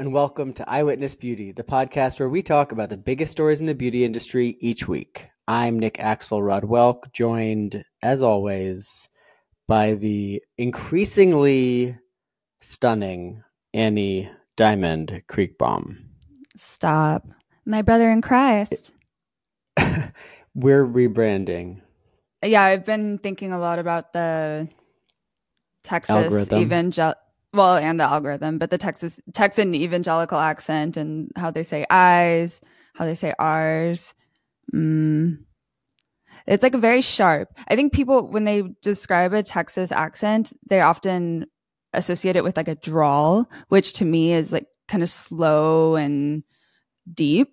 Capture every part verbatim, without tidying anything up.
and welcome to Eyewitness Beauty, the podcast where we talk about the biggest stories in the beauty industry each week. I'm Nick Axelrod Welk, joined, as always, by the increasingly stunning Annie Diamond Creekbaum. Stop. My brother in Christ. We're rebranding. Yeah, I've been thinking a lot about the Texas Algorithm. evangel well, and the algorithm, but the Texas Texan evangelical accent and how they say I's, how they say R's. Mm. It's like very sharp. I think people, when they describe a Texas accent, they often associate it with like a drawl, which to me is like kind of slow and deep.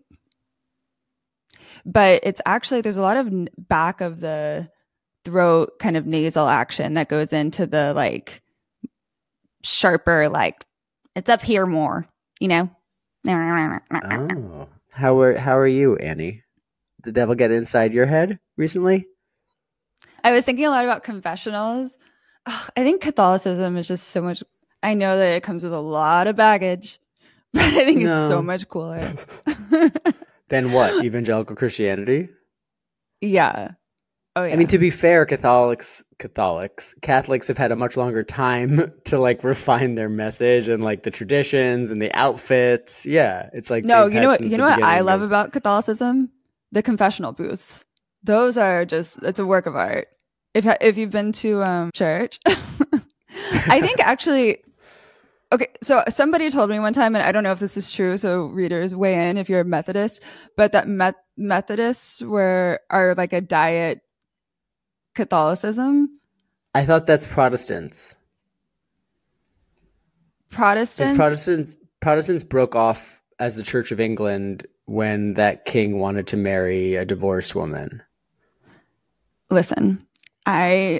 But it's actually, there's a lot of n- back of the throat kind of nasal action that goes into the like sharper, like it's up here more, you know? Oh. How are, how are you, Annie? The devil get inside your head recently? I was thinking a lot about confessionals. Ugh, I think Catholicism is just so much, I know that it comes with a lot of baggage, but I think No. it's so much cooler. Then what? Evangelical Christianity? Yeah. Oh yeah. I mean, to be fair, Catholics, Catholics, Catholics have had a much longer time to like refine their message and like the traditions and the outfits. Yeah, it's like no, they've you had know what? since You the know what I beginning love of- about Catholicism? The confessional booths. Those are just, it's a work of art. If if you've been to um, church, I think actually. Okay, so somebody told me one time, and I don't know if this is true, so readers weigh in if you're a Methodist, but that Met- Methodists were are like a diet Catholicism. I thought that's Protestants. Protestant. Because Protestants Protestants broke off as the Church of England when that king wanted to marry a divorced woman. Listen, I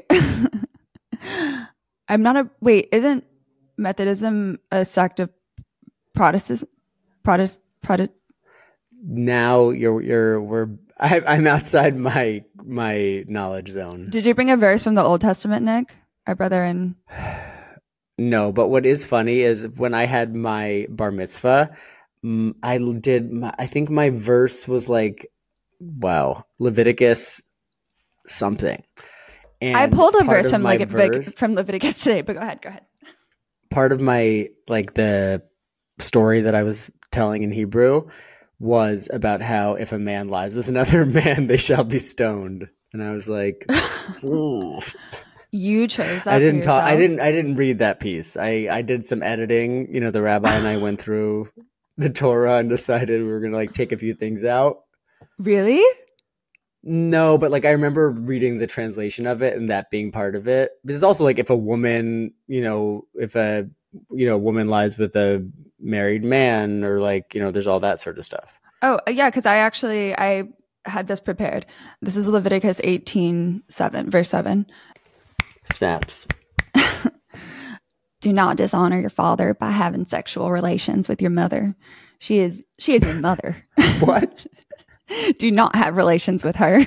I'm not a wait. Isn't Methodism a sect of Protestants? Protest Protest. Now you're you're we're I, I'm outside my my knowledge zone. Did you bring a verse from the Old Testament, Nick? Our brother in. No, but what is funny is when I had my bar mitzvah, mm, I did. My, I think my verse was like, wow, Leviticus something. And I pulled a part verse of from my like verse- from Leviticus today, but go ahead, go ahead. Part of my like the story that I was telling in Hebrew was about how if a man lies with another man, they shall be stoned. And I was like, ooh. You chose that. I didn't for talk. I yourself? didn't. I didn't read that piece. I, I did some editing. You know, the rabbi and I went through the Torah and decided we were gonna like take a few things out. Really? No, but like I remember reading the translation of it and that being part of it. Because it's also like if a woman, you know, if a you know woman lies with a married man, or like you know, there's all that sort of stuff. Oh yeah, because I actually I had this prepared. This is Leviticus eighteen seven, verse seven. Snaps. Do not dishonor your father by having sexual relations with your mother. She is she is your mother. What? Do not have relations with her.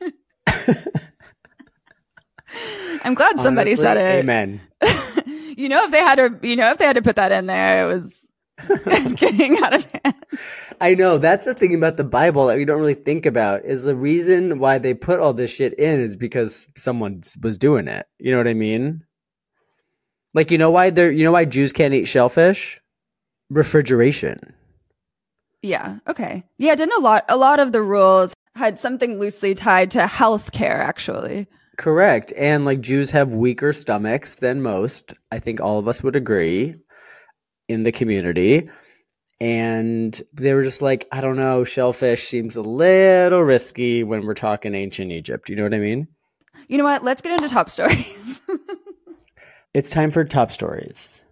I'm glad somebody Honestly, said it. Amen. You know, if they had to, you know, if they had to put that in there, it was getting out of hand. I know that's the thing about the Bible that we don't really think about is the reason why they put all this shit in is because someone was doing it. You know what I mean? Like, you know why they're, you know why Jews can't eat shellfish? Refrigeration. Yeah. Okay. Yeah. Didn't a lot, a lot of the rules had something loosely tied to healthcare, actually. Correct. And like Jews have weaker stomachs than most. I think all of us would agree in the community. And they were just like, I don't know, shellfish seems a little risky when we're talking ancient Egypt. You know what I mean? You know what? Let's get into top stories. It's time for top stories.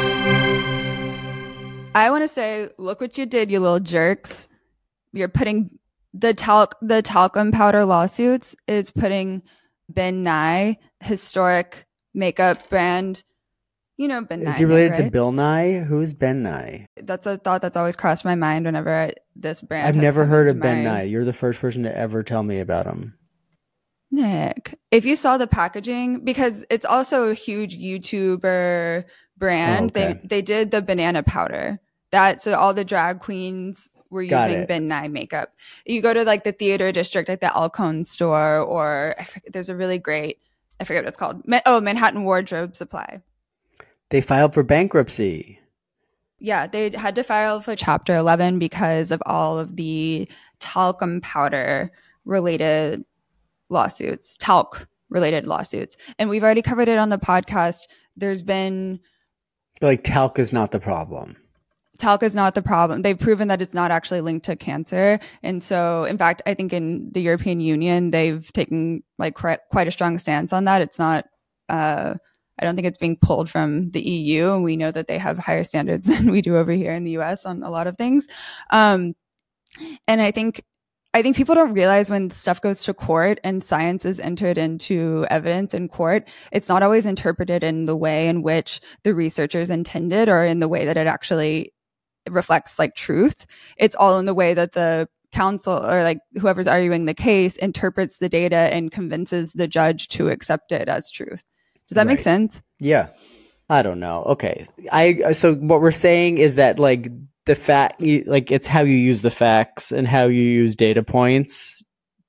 I want to say, look what you did, you little jerks. You're putting the talc, the talcum powder lawsuits is putting Ben Nye, historic makeup brand. You know Ben Nye. Is he related right? to Bill Nye? Who's Ben Nye? That's a thought that's always crossed my mind whenever I, this brand. I've has never come heard into of Ben my- Nye. You're the first person to ever tell me about him. Nick, if you saw the packaging, because it's also a huge YouTuber brand, Oh, okay. they they did the banana powder, That so all the drag queens were Got using it. Ben Nye makeup. You go to like the theater district, like the Alcone store, or I forget, there's a really great, I forget what it's called. Ma- oh, Manhattan Wardrobe Supply. They filed for bankruptcy. Yeah, they had to file for Chapter eleven because of all of the talcum powder related lawsuits, talc related lawsuits. And we've already covered it on the podcast. There's been Like talc is not the problem. Talc is not the problem. They've proven that it's not actually linked to cancer. And so, in fact, I think in the European Union, they've taken like quite a strong stance on that. It's not, uh, I don't think it's being pulled from the E U. And we know that they have higher standards than we do over here in the U S on a lot of things. Um, and I think, I think people don't realize when stuff goes to court and science is entered into evidence in court, it's not always interpreted in the way in which the researchers intended or in the way that it actually reflects like truth. It's all in the way that the counsel or like whoever's arguing the case interprets the data and convinces the judge to accept it as truth. Does that right. make sense? Yeah. I don't know. Okay. I so what we're saying is that like the fact like it's how you use the facts and how you use data points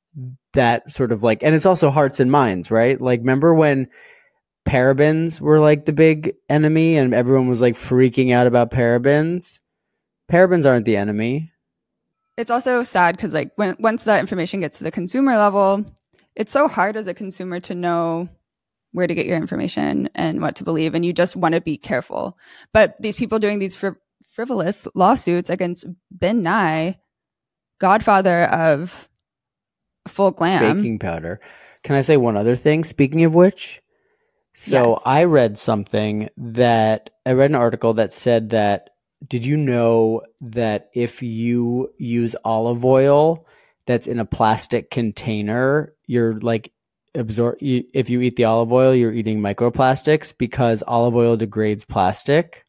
that sort of like, and it's also hearts and minds, right? Like remember when parabens were like the big enemy and everyone was like freaking out about parabens? Parabens aren't the enemy. It's also sad because like when once that information gets to the consumer level, it's so hard as a consumer to know where to get your information and what to believe, and you just want to be careful. But these people doing these fr- frivolous lawsuits against Ben Nye, godfather of full glam, baking powder. Can I say one other thing? Speaking of which, so yes. I read something that I read an article that said that. Did you know that if you use olive oil that's in a plastic container, you're like absorb you, if you eat the olive oil, you're eating microplastics because olive oil degrades plastic?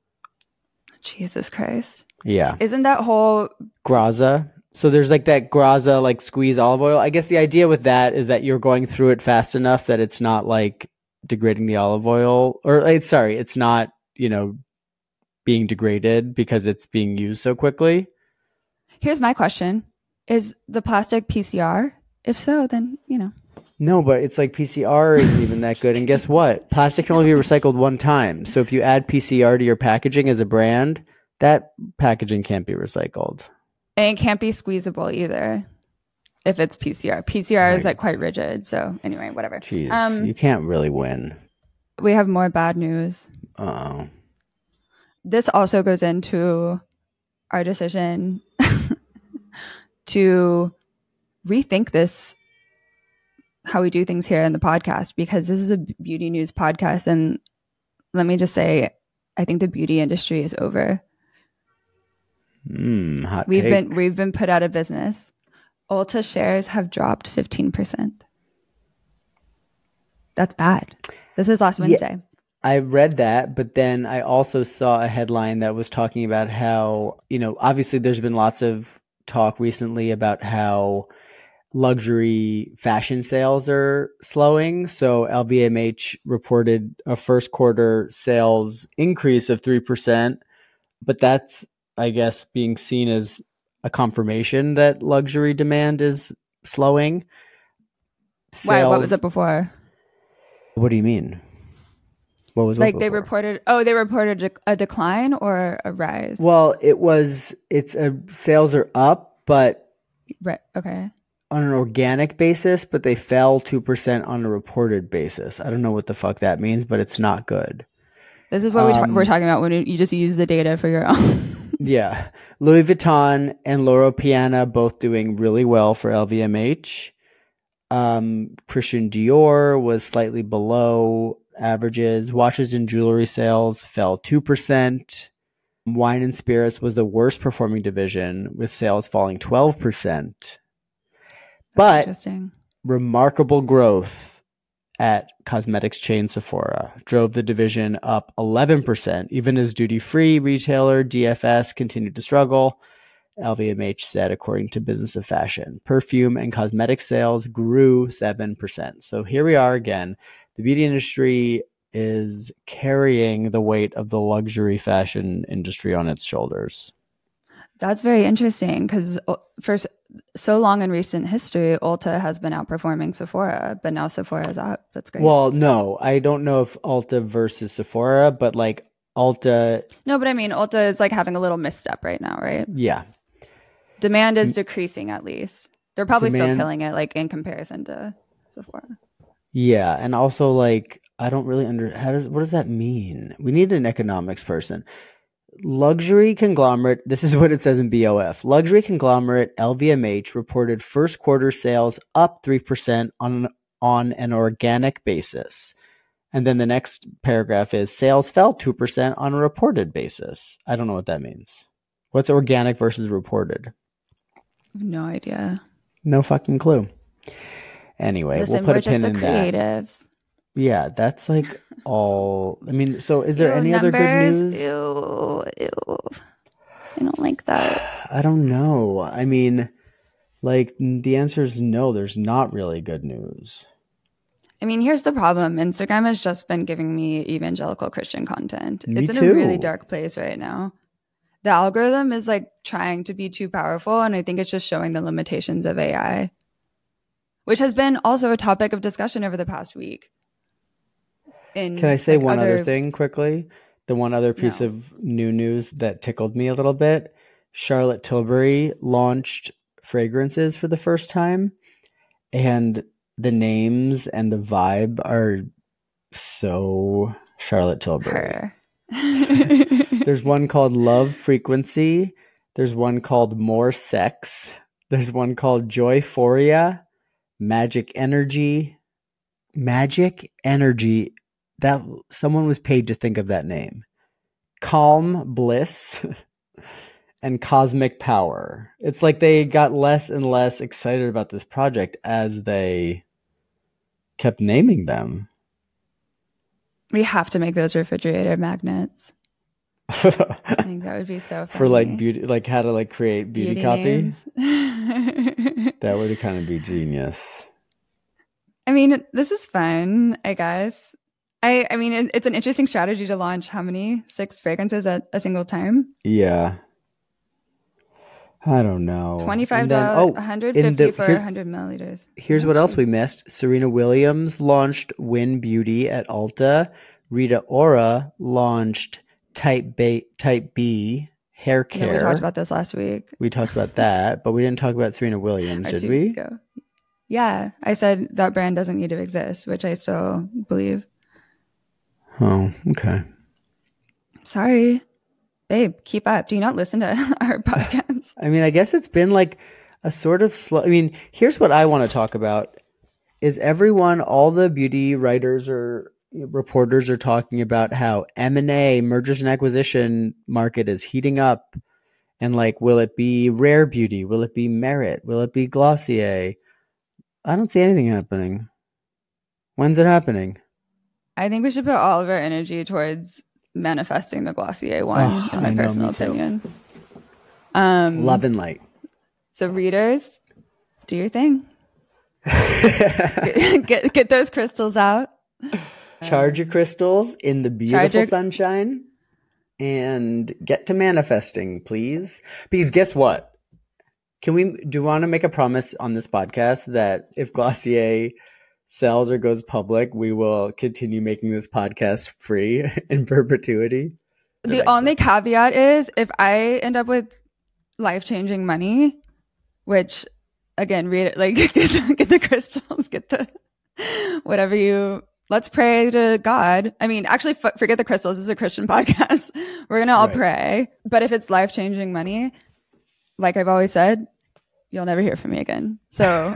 Jesus Christ. Yeah. Isn't that whole Graza? So there's like that Graza like squeeze olive oil. I guess the idea with that is that you're going through it fast enough that it's not like degrading the olive oil or it's sorry, it's not, you know, being degraded because it's being used so quickly. Here's my question. Is the plastic P C R? If so, then, you know. No, but it's like P C R isn't even that good. And guess what? Plastic can only be recycled one time. So if you add P C R to your packaging as a brand, that packaging can't be recycled. And it can't be squeezable either if it's P C R. P C R right. is like quite rigid. So anyway, whatever. Jeez, um, you can't really win. We have more bad news. Uh-oh. This also goes into our decision to rethink this, how we do things here in the podcast, because this is a beauty news podcast. And let me just say, I think the beauty industry is over. Mm, hot we've take. been we've been put out of business. Ulta shares have dropped fifteen percent. That's bad. This is last Wednesday. Yeah. I read that, but then I also saw a headline that was talking about how, you know, obviously there's been lots of talk recently about how luxury fashion sales are slowing. So L V M H reported a first quarter sales increase of three percent, but that's, I guess, being seen as a confirmation that luxury demand is slowing. Sales, Why? What was it before? What do you mean? What was like what they reported? Oh, they reported a, a decline or a rise? Well, it was. It's a sales are up, but right. Okay. On an organic basis, but they fell two percent on a reported basis. I don't know what the fuck that means, but it's not good. This is what um, we ta- we're talking about when you just use the data for your own. Yeah. Louis Vuitton and Loro Piana both doing really well for L V M H. Um, Christian Dior was slightly below averages. Watches and jewelry sales fell two percent. Wine and spirits was the worst performing division, with sales falling twelve percent. But interesting. Remarkable growth at cosmetics chain Sephora drove the division up eleven percent, even as duty-free retailer D F S continued to struggle. L V M H said, according to Business of Fashion, perfume and cosmetic sales grew seven percent. So here we are again. The beauty industry is carrying the weight of the luxury fashion industry on its shoulders. That's very interesting because for so long in recent history, Ulta has been outperforming Sephora, but now Sephora is out. That's great. Well, no, I don't know if Ulta versus Sephora, but like Ulta. No, but I mean, Ulta is like having a little misstep right now, right? Yeah. Demand is decreasing at least. They're probably Demand, still killing it, like in comparison to Sephora. Yeah, and also like I don't really under how does what does that mean? We need an economics person. Luxury conglomerate, this is what it says in B O F. Luxury conglomerate L V M H reported first quarter sales up three percent on, on an organic basis. And then the next paragraph is sales fell two percent on a reported basis. I don't know what that means. What's organic versus reported? No idea. No fucking clue. Anyway, Listen, we'll put we're a pin just in the that. creatives. Yeah, that's like all. I mean, so is there Ew, any numbers? other good news? Ew, ew. I don't like that. I don't know. I mean, like the answer is no, there's not really good news. I mean, here's the problem. Instagram has just been giving me evangelical Christian content. Me it's in too. a really dark place right now. The algorithm is like trying to be too powerful, and I think it's just showing the limitations of A I, which has been also a topic of discussion over the past week. In, Can I say like, one other... other thing quickly? The one other piece no. of new news that tickled me a little bit. Charlotte Tilbury launched fragrances for the first time, and the names and the vibe are so Charlotte Tilbury. There's one called Love Frequency. There's one called More Sex. There's one called Joyphoria, Magic Energy. Magic Energy. That someone was paid to think of that name. Calm Bliss and Cosmic Power. It's like they got less and less excited about this project as they kept naming them. We have to make those refrigerator magnets. I think that would be so funny. For like beauty, like how to like create beauty, beauty copy. That would kind of be genius. I mean, this is fun, I guess. I, I mean, it, it's an interesting strategy to launch how many? Six fragrances at a single time? Yeah. I don't know. twenty-five dollars, then, oh, one hundred fifty dollars the, for here, one hundred milliliters. Here's what else we missed. Serena Williams launched Win Beauty at Ulta. Rita Ora launched Type B, Type B hair care. Yeah, we talked about this last week. We talked about that, but we didn't talk about Serena Williams, did we? Ago. Yeah, I said that brand doesn't need to exist, which I still believe. Oh, okay. Sorry. Babe, keep up. Do you not listen to our podcast? I mean, I guess it's been like a sort of slow. I mean, here's what I want to talk about is everyone, all the beauty writers or reporters are talking about how M and A, mergers and acquisition market is heating up. And like, will it be Rare Beauty? Will it be Merit? Will it be Glossier? I don't see anything happening. When's it happening? I think we should put all of our energy towards manifesting the Glossier one, oh, in my I personal know, opinion. Um, Love and light. So readers, do your thing. get, get get those crystals out. Charge your crystals in the beautiful your... sunshine and get to manifesting, please. Because guess what? Can we do you want to make a promise on this podcast that if Glossier sells or goes public, we will continue making this podcast free in perpetuity? The only caveat is if I end up with life-changing money, which again, read it, like get the, get the crystals, get the whatever you, let's pray to God. I mean, actually f- forget the crystals. This is a Christian podcast. We're going to all right. pray. But if it's life-changing money, like I've always said, you'll never hear from me again. So...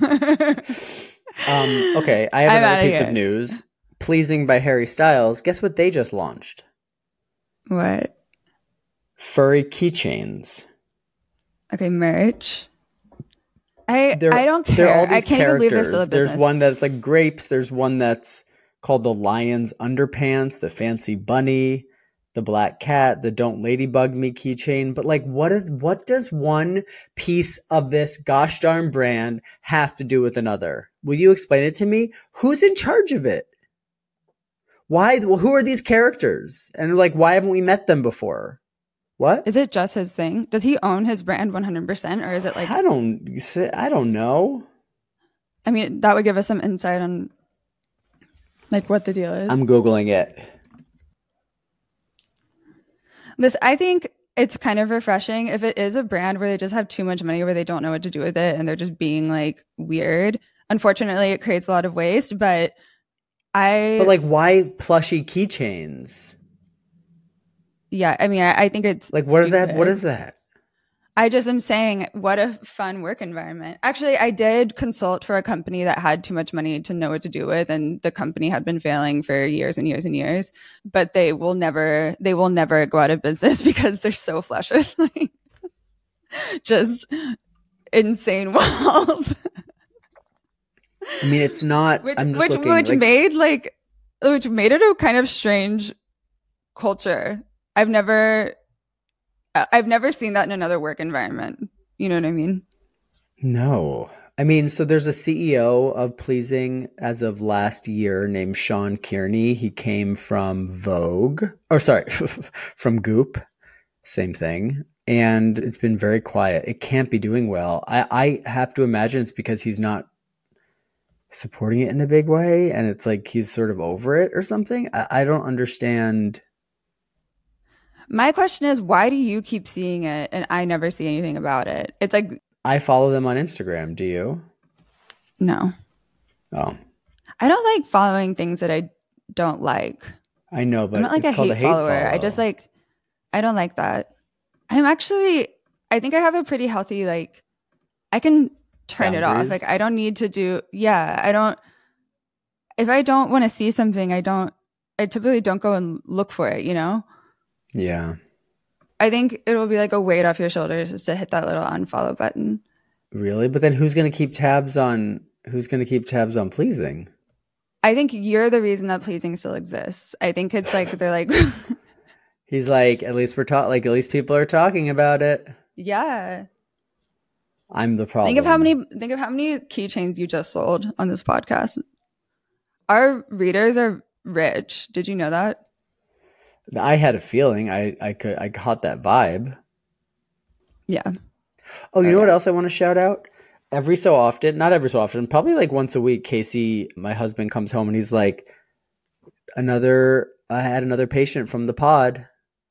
Um, okay, I have I'm another piece here. of news. Pleasing by Harry Styles. Guess what they just launched? What? Furry keychains. Okay, merch. I they're, I don't care. All these I can't characters. even believe they're still a business. There's one that's like grapes. There's one that's called the Lion's Underpants, the Fancy Bunny, the Black Cat, the Don't Ladybug Me keychain. But like, what is, what does one piece of this gosh darn brand have to do with another? Will you explain it to me? Who's in charge of it? Why? Who are these characters? And like, why haven't we met them before? What? Is it just his thing? Does he own his brand one hundred percent, or is it like? I don't. I don't know. I mean, that would give us some insight on like what the deal is. I'm Googling it. This, I think it's kind of refreshing if it is a brand where they just have too much money, where they don't know what to do with it, and they're just being like weird. Unfortunately, it creates a lot of waste, but I. But like, why plushy keychains? Yeah, I mean, I, I think it's like, what stupid. is that? What is that? I just am saying, what a fun work environment. Actually, I did consult for a company that had too much money to know what to do with, and the company had been failing for years and years and years. But they will never, they will never go out of business because they're so flush with like just insane wealth. I mean, it's not. Which, I'm just which, looking, which like, made like, which made it a kind of strange culture. I've never. I've never seen that in another work environment. You know what I mean? No. I mean, so there's a C E O of Pleasing as of last year named Sean Kearney. He came from Vogue, or sorry, from Goop. Same thing. And it's been very quiet. It can't be doing well. I, I have to imagine it's because he's not supporting it in a big way. And it's like he's sort of over it or something. I, I don't understand. My question is, why do you keep seeing it and I never see anything about it? It's like, I follow them on Instagram. Do you? No. Oh. I don't like following things that I don't like. I know, but I'm not like it's a called hate, a hate follower. follow. I just like, I don't like that. I'm actually, I think I have a pretty healthy, like, I can turn it off. Boundaries? Like, I don't need to do, yeah, I don't, if I don't want to see something, I don't, I typically don't go and look for it, you know? Yeah. I think it will be like a weight off your shoulders just to hit that little unfollow button. Really? But then who's going to keep tabs on who's going to keep tabs on Pleasing? I think you're the reason that Pleasing still exists. I think it's like they're like He's like, at least we're talking, like at least people are talking about it. Yeah. I'm the problem. Think of how many think of how many keychains you just sold on this podcast. Our readers are rich. Did you know that? I had a feeling. I I could I caught that vibe. Yeah. Oh, you Oh, know yeah. what else I want to shout out? Every so often, not every so often, probably like once a week, Casey, my husband, comes home and he's like, another, I had another patient from the pod.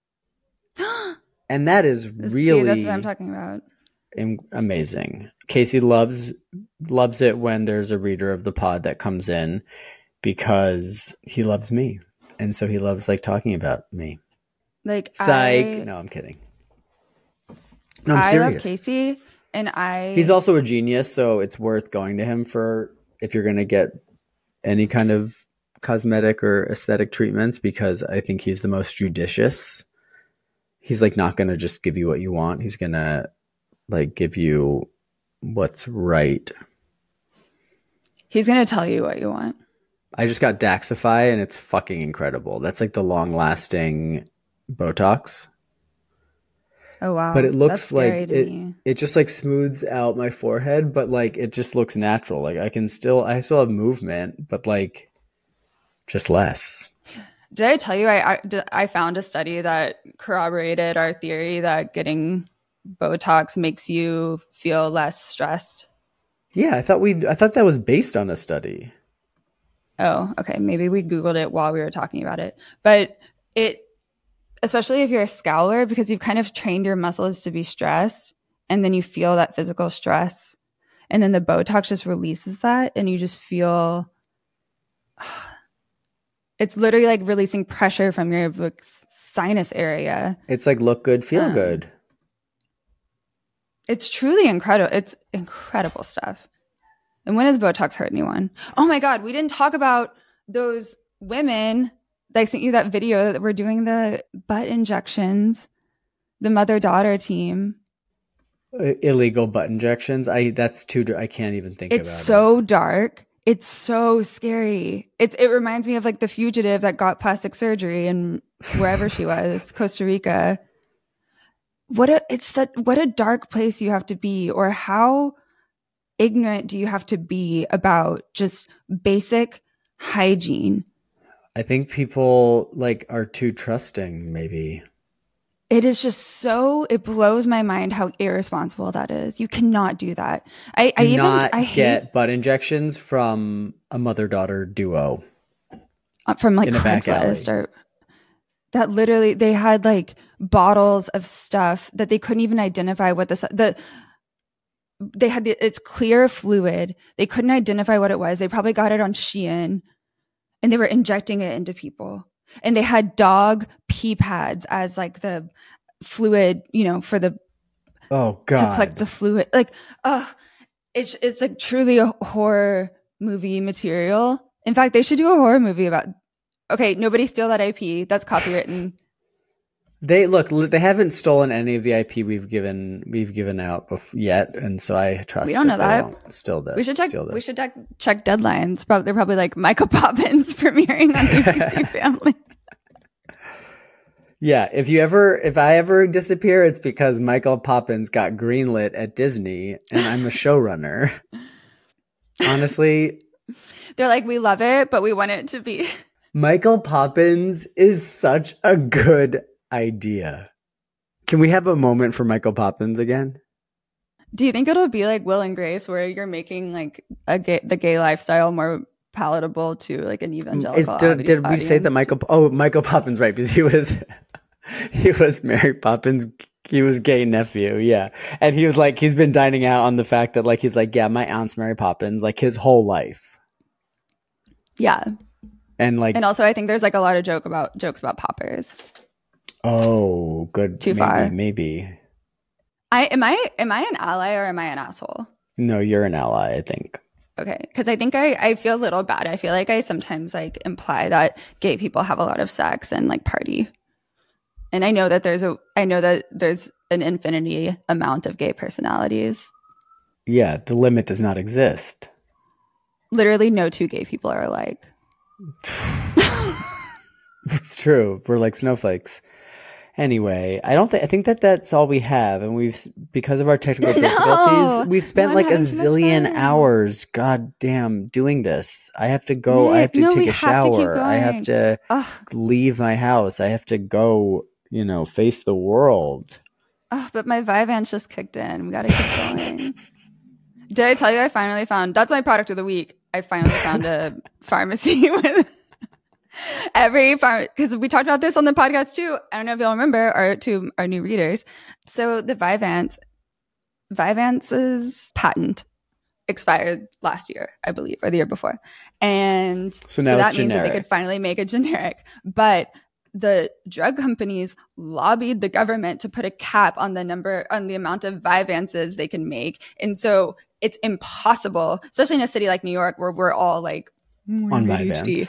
And that is really See, that's what I'm talking about. am- amazing. Casey loves loves it when there's a reader of the pod that comes in because he loves me. And so he loves like talking about me. Like Psych. I, No, I'm kidding. No, I'm I serious. love Casey, and I. He's also a genius, so it's worth going to him for if you're going to get any kind of cosmetic or aesthetic treatments, because I think he's the most judicious. He's like not going to just give you what you want. He's going to like give you what's right. He's gonna tell you what you want. I just got Daxify and it's fucking incredible. That's like the long lasting Botox. Oh wow! But it looks That's scary like to it, me. it just like smooths out my forehead, but like it just looks natural. Like I can still, I still have movement, but like just less. Did I tell you I, I did- I found a study that corroborated our theory that getting Botox makes you feel less stressed? Yeah, I thought we, I thought that was based on a study. Oh, okay. Maybe we Googled it while we were talking about it. But it, especially if you're a scowler, because you've kind of trained your muscles to be stressed, and then you feel that physical stress, and then the Botox just releases that, and you just feel, it's literally like releasing pressure from your like, sinus area. It's like look good, feel Um, good. It's truly incredible. It's incredible stuff. And when has Botox hurt anyone? Oh my God, we didn't talk about those women that I sent you that video that were doing the butt injections, the mother-daughter team. I- Illegal butt injections. I that's too. I can't even think It's about so dark. It's so scary. It, it reminds me of like the fugitive that got plastic surgery and wherever she was, Costa Rica. What a it's that what a dark place you have to be, or how ignorant do you have to be about just basic hygiene? I think people like are too trusting, maybe. It is just so, it blows my mind how irresponsible that is. You cannot do that. I, Do I even not I get hate butt injections from a mother-daughter duo uh, from like in a back Craigslist alley. or that literally they had like bottles of stuff that they couldn't even identify what the the they had the, it's clear fluid. They couldn't identify what it was. They probably got it on Shein and they were injecting it into people. And they had dog pee pads as like the fluid, you know, for the Oh God. to collect the fluid. Like, oh, it's it's like truly a horror movie material. In fact, they should do a horror movie about. Okay, nobody steal that I P. That's copywritten. They look. They haven't stolen any of the I P we've given we've given out bef- yet, and so I trust. We don't know that. that. They won't steal this. We should check. Steal this. We should check, check deadlines. Probably they're probably like Michael Poppins premiering on A B C Family. Yeah, if you ever, if I ever disappear, it's because Michael Poppins got greenlit at Disney, and I'm a showrunner. Honestly, they're like, we love it, but we want it to be. Michael Poppins is such a good idea. Can we have a moment for Michael Poppins again? Do you think it'll be like Will and Grace, where you're making like a gay, the gay lifestyle more palatable to like an evangelical? Is, did, did we say that Michael? Oh, Michael Poppins, right? Because he was he was Mary Poppins. He was gay nephew, yeah. And he was like, he's been dining out on the fact that like he's like, yeah, my aunt's Mary Poppins, like his whole life. Yeah. And like, and also I think there's like a lot of joke about jokes about poppers. Oh, good. Too maybe, far. Maybe. I am I am I an ally or am I an asshole? No, you're an ally, I think. Okay, because I think I, I feel a little bad. I feel like I sometimes like imply that gay people have a lot of sex and like party. And I know that there's a I know that there's an infinity amount of gay personalities. Yeah, the limit does not exist. Literally no two gay people are alike. It's true. We're like snowflakes. Anyway, I don't think I think that that's all we have, and we've because of our technical difficulties, no, we've spent no, like a so zillion hours. God damn, doing this. I have to go. Nick, I have to no, take we a have to keep shower. I have going. to Ugh. leave my house. I have to go. You know, face the world. Oh, but my Vyvanse just kicked in. We got to keep going. Did I tell you I finally found? That's my product of the week. I finally found a pharmacy with. Every farm, because we talked about this on the podcast too. I don't know if you'll remember, or to our new readers. So the Vyvanse, Vyvanse's patent expired last year, I believe, or the year before, and so, now so that it's means generic. that they could finally make a generic. But the drug companies lobbied the government to put a cap on the number, on the amount of Vyvanses they can make, and so it's impossible, especially in a city like New York, where we're all like on Vyvanse.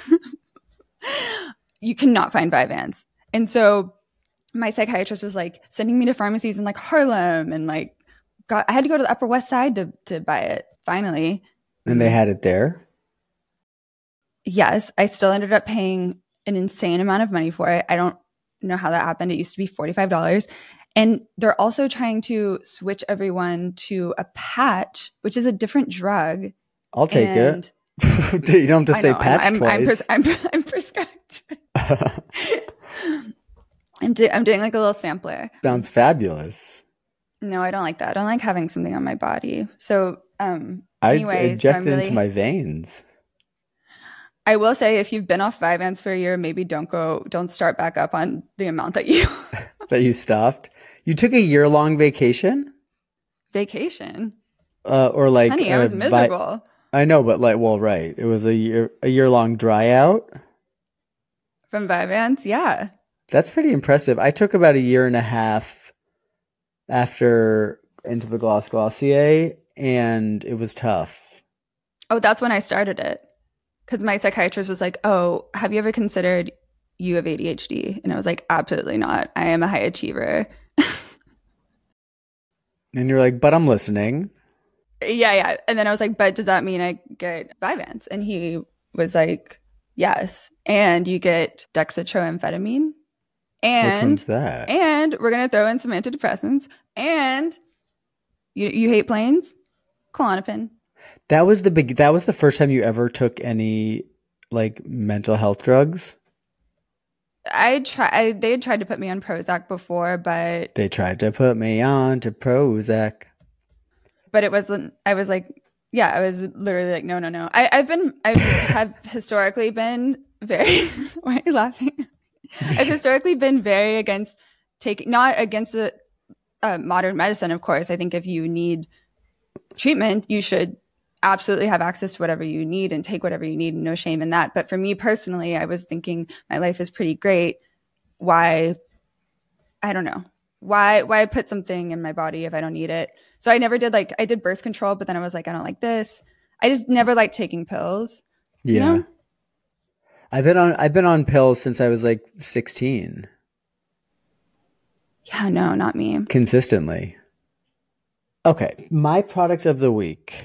You cannot find Vyvanse. And so my psychiatrist was like sending me to pharmacies in like Harlem and like got, I had to go to the Upper West Side to, to buy it finally. And they had it there? Yes. I still ended up paying an insane amount of money for it. I don't know how that happened. It used to be forty-five dollars. And they're also trying to switch everyone to a patch, which is a different drug. I'll take and it. You don't have to say know, patch I'm, I'm, twice. I'm, pres- I'm, I'm prescribed. I'm, do- I'm doing like a little sampler. Sounds fabulous. No, I don't like that. I don't like having something on my body. So, um, I anyway, inject so it I'm really, into my veins. I will say, if you've been off Vyvanse for a year, maybe don't go, don't start back up on the amount that you that you stopped. You took a year long vacation. Vacation, uh, or like, honey, I uh, was miserable. Vi- I know, but like, well, right. It was a year, a year long dry out from Vyvanse. Yeah. That's pretty impressive. I took about a year and a half after Intravagloss Glossier, and it was tough. Oh, that's when I started it. Because my psychiatrist was like, oh, have you ever considered you have A D H D? And I was like, absolutely not. I am a high achiever. And you're like, but I'm listening. Yeah, yeah. And then I was like, but does that mean I get Vyvanse? And he was like, yes. And you get dextroamphetamine. And, Which one's that? And we're going to throw in some antidepressants. And you you hate planes? Klonopin. That was the big. That was the first time you ever took any like mental health drugs? I try. I, they had tried to put me on Prozac before, but They tried to put me on to Prozac. But it wasn't. I was like, yeah, I was literally like, no, no, no. I, I've been, I have historically been very. Why are you laughing? I've historically been very against taking, not against the uh, modern medicine, of course. I think if you need treatment, you should absolutely have access to whatever you need and take whatever you need, and no shame in that. But for me personally, I was thinking my life is pretty great. Why? I don't know. Why why put something in my body if I don't need it? So I never did like I did birth control, but then I was like, I don't like this. I just never liked taking pills. Yeah. You know? I've been on I've been on pills since I was like sixteen. Yeah, no, not me. Consistently. Okay, my product of the week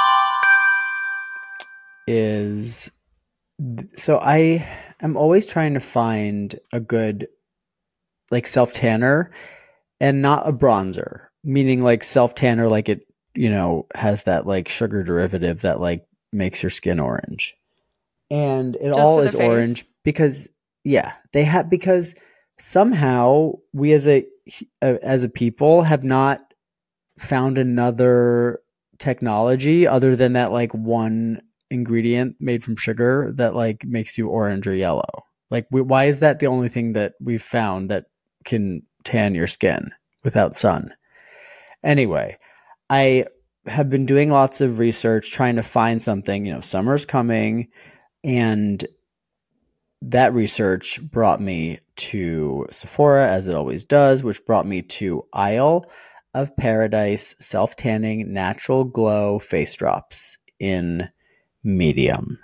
is so I am always trying to find a good like self tanner and not a bronzer, meaning like self tanner like it, you know, has that like sugar derivative that like makes your skin orange. And it Just all for the is face? orange because yeah, they have because somehow we as a as a people have not found another technology other than that like one ingredient made from sugar that like makes you orange or yellow. Like we, why is that the only thing that we've found that can tan your skin without sun? Anyway, I have been doing lots of research trying to find something, you know, summer's coming, and that research brought me to Sephora, as it always does, which brought me to Isle of Paradise Self-Tanning Natural Glow Face Drops in medium.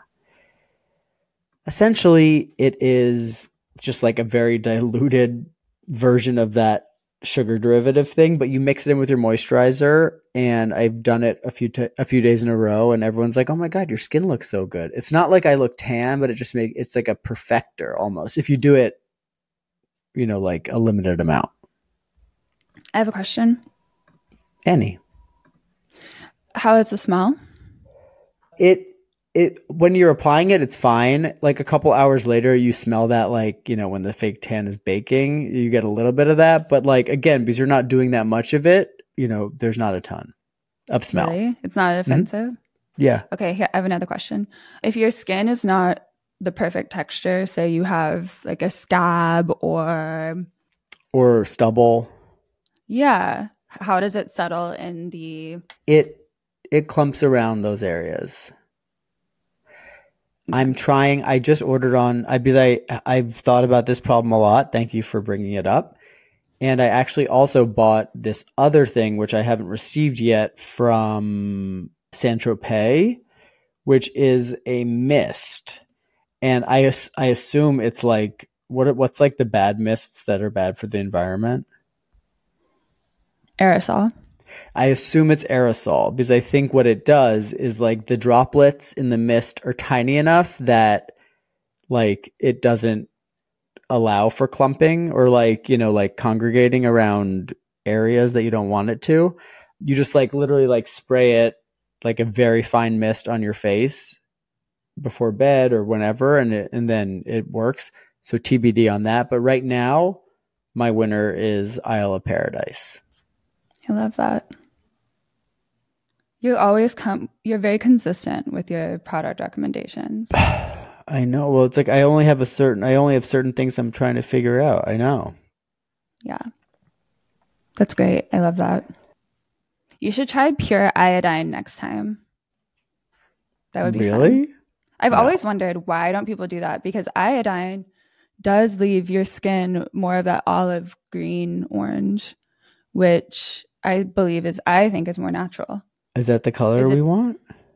Essentially, it is just like a very diluted version of that sugar derivative thing, but you mix it in with your moisturizer, and I've done it a few t- a few days in a row, and everyone's like, "Oh my god, your skin looks so good." It's not like I look tan, but it just make it's like a perfector almost if you do it, you know, like a limited amount. I have a question. Any. How is the smell? It it when you're applying it, it's fine. Like a couple hours later, you smell that, like, you know, when the fake tan is baking, you get a little bit of that. But like again, because you're not doing that much of it, you know, there's not a ton of smell. Really? It's not offensive? Mm-hmm. Yeah. Okay, here, I have another question. If your skin is not the perfect texture, say you have like a scab or or stubble, yeah, how does it settle in the it it clumps around those areas. I'm trying. I just ordered on. I'd be like, I've thought about this problem a lot. Thank you for bringing it up. And I actually also bought this other thing, which I haven't received yet, from Saint-Tropez, which is a mist. And I I assume it's like what what's like the bad mists that are bad for the environment? aerosol? I assume it's aerosol because I think what it does is like the droplets in the mist are tiny enough that like it doesn't allow for clumping or like, you know, like congregating around areas that you don't want it to. You just like literally like spray it like a very fine mist on your face before bed or whenever, and it, and then it works. So T B D on that. But right now, my winner is Isle of Paradise. I love that. You always come, you're very consistent with your product recommendations. I know. Well, it's like I only have a certain, I only have certain things I'm trying to figure out. I know. Yeah. That's great. I love that. You should try pure iodine next time. That would be really fun. I've no. always wondered why don't people do that, because iodine does leave your skin more of that olive green orange, which I believe is, I think is more natural. Is that the color Is it, we want?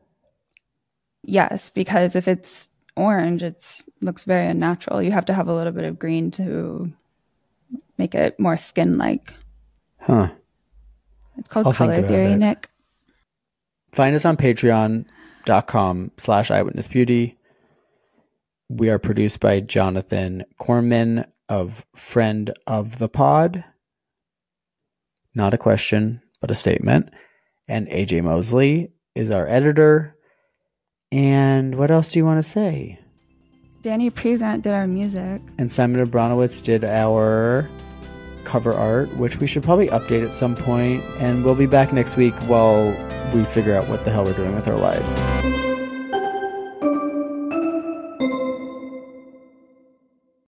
Yes, because if it's orange, it looks very unnatural. You have to have a little bit of green to make it more skin-like. Huh. It's called I'll color theory, it. Nick. Find us on patreon.com slash eyewitness beauty. We are produced by Jonathan Corman of Friend of the Pod. Not a question, but a statement. And A J Mosley is our editor. And what else do you want to say? Danny Prezant did our music. And Simon Abronowitz did our cover art, which we should probably update at some point. And we'll be back next week while we figure out what the hell we're doing with our lives.